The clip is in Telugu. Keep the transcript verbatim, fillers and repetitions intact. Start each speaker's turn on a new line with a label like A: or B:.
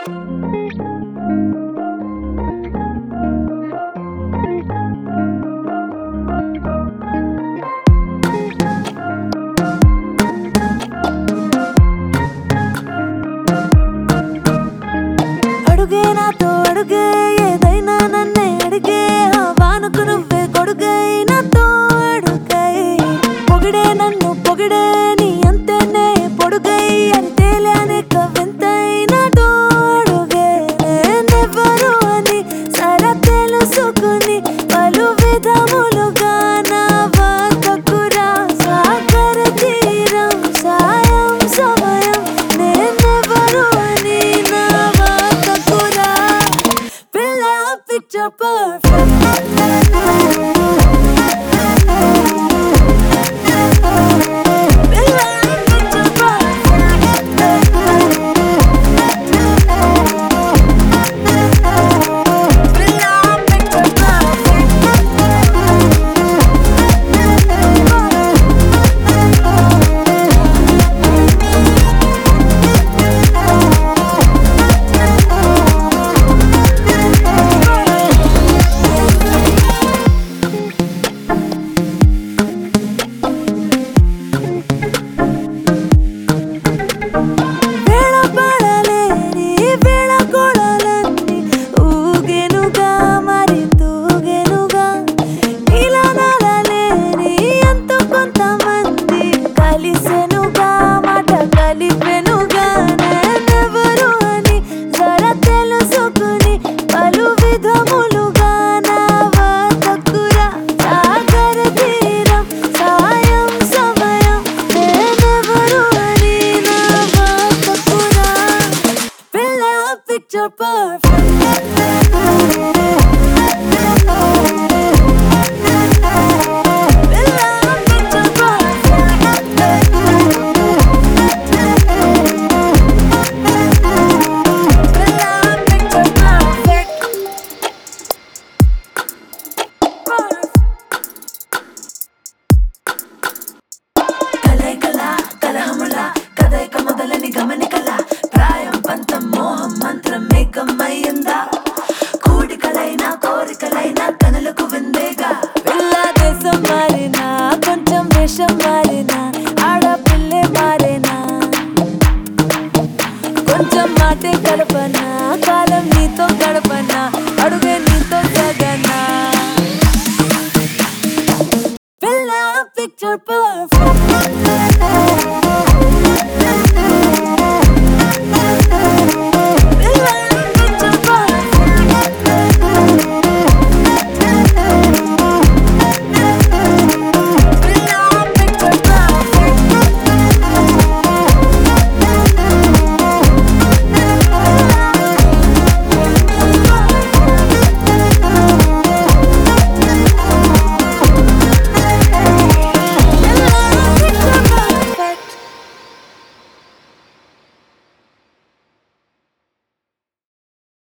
A: అడుగే నాతో అడుగే ఏదైనా నన్నే అడిగే వానుకు నువ్వే కొడుగై నాతో అడుగై పొగిడే నన్ను పొగిడే నీ అంతేనే పొడుగై అని తేలానే కవింతై నాతో అడుగే నేనెవరు అని సరా తెలుసుకుని పలు విధములుగా నా వద్దకు రా సాగర తీరం సాయం సమయం నేనెవరు అని నా వద్దకు రా పిల్ల picture perfect picture perfect కూడికలైనా కోరికలైనా కనులకు విందేగా పిల్ల దేశం మారినా కొంచెం వేషం మారినా ఆడపిల్లే మారేనా కొంచెం మాటే కల